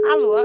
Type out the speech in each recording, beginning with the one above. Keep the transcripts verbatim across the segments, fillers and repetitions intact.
Alô?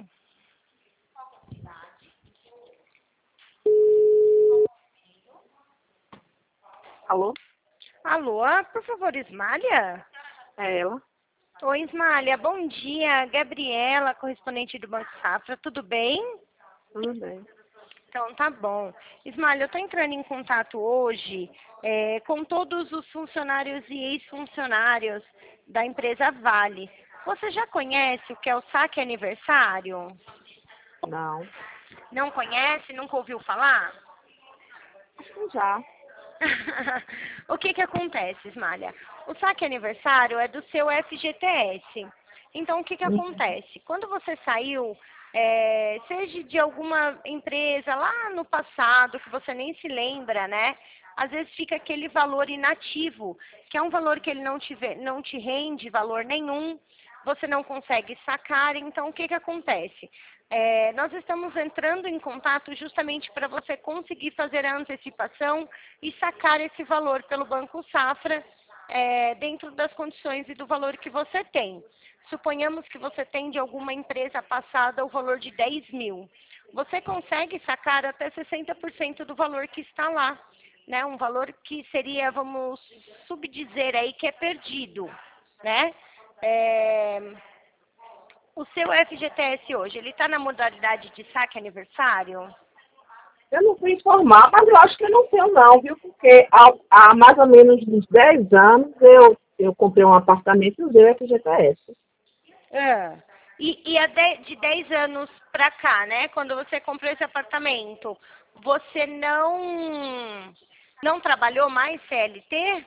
Alô? Alô, por favor, Ismália? É ela? Oi, Ismália, bom dia. Gabriela, correspondente do Banco Safra, tudo bem? Tudo bem. Então, tá bom. Ismália, eu estou entrando em contato hoje é, com todos os funcionários e ex-funcionários da empresa Vale. Você já conhece o que é o saque aniversário? Não. Não conhece? Nunca ouviu falar? Acho que já. O que que acontece, Ismália? O saque aniversário é do seu F G T S. Então, o que que Uhum. acontece? Quando você saiu, é, seja de alguma empresa lá no passado, que você nem se lembra, né? Às vezes fica aquele valor inativo, que é um valor que ele não te, vê- não te rende valor nenhum, você não consegue sacar. Então, o que que acontece? É, nós estamos entrando em contato justamente para você conseguir fazer a antecipação e sacar esse valor pelo Banco Safra é, dentro das condições e do valor que você tem. Suponhamos que você tem de alguma empresa passada o valor de dez mil. Você consegue sacar até sessenta por cento do valor que está lá, né? Um valor que seria, vamos subdizer aí, que é perdido, né? É, o seu F G T S hoje, ele está na modalidade de saque aniversário? Eu não fui informar, mas eu acho que eu não tenho não, viu? Porque há, há mais ou menos uns dez anos eu, eu comprei um apartamento e usei o F G T S. É. E, e há de, de dez anos pra cá, né? Quando você comprou esse apartamento, você não não trabalhou mais C L T?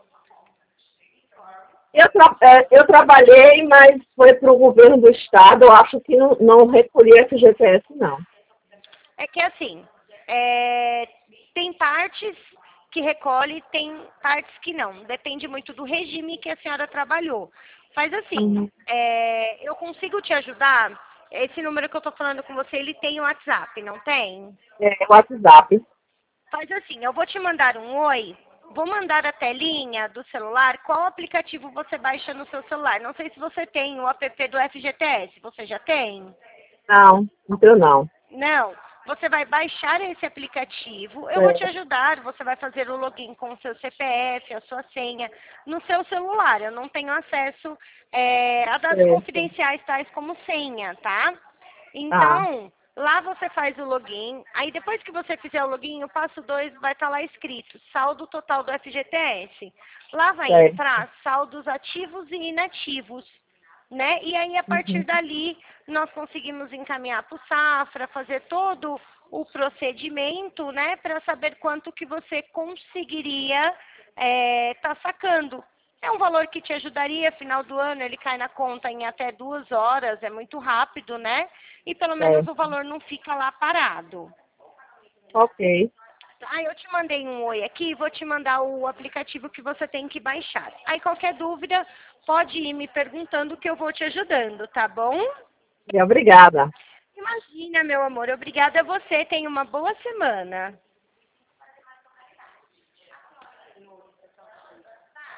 Eu, tra é, eu trabalhei, mas foi para o governo do estado, eu acho que não, não recolhi F G T S, não. É que assim, é, tem partes que recolhe, tem partes que não. Depende muito do regime que a senhora trabalhou. Faz assim, Uhum. é, eu consigo te ajudar? Esse número que eu tô falando com você, ele tem o WhatsApp, não tem? É, WhatsApp. Faz assim, eu vou te mandar um oi, vou mandar a telinha do celular, qual aplicativo você baixa no seu celular. Não sei se você tem o app do F G T S, você já tem? Não, não tenho não. Não, você vai baixar esse aplicativo, eu vou te É, ajudar, você vai fazer o login com o seu C P F, a sua senha, no seu celular. Eu não tenho acesso é, a dados certo. confidenciais tais como senha, tá? Ah, Então, lá você faz o login, aí depois que você fizer o login, o passo dois vai estar lá escrito, saldo total do F G T S. Lá vai certo. entrar saldos ativos e inativos, né? E aí, a partir Uhum. dali, nós conseguimos encaminhar para o Safra, fazer todo o procedimento, né, para saber quanto que você conseguiria estar sacando. É um valor que te ajudaria, final do ano ele cai na conta em até duas horas, é muito rápido, né? E pelo menos o Certo. valor não fica lá parado. Ok. Ah, eu te mandei um oi aqui, vou te mandar o aplicativo que você tem que baixar. Aí qualquer dúvida, pode ir me perguntando que eu vou te ajudando, tá bom? E obrigada. Imagina, meu amor. Obrigada a você. Tenha uma boa semana.